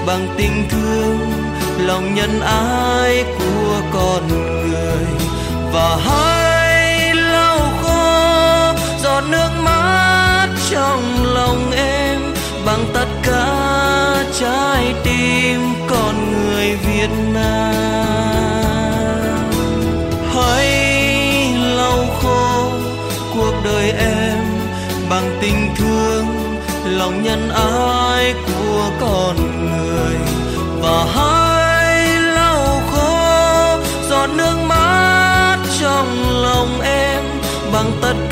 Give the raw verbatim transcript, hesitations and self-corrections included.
bằng tình thương, lòng nhân ái của con người. Và hãy lau khô giọt nước mắt trong lòng em bằng tất cả trái tim con người Việt Nam. Hãy lau khô cuộc đời em bằng tình thương, lòng nhân ái của con người. Và hãy lau khô giọt nước mắt trong lòng em bằng tất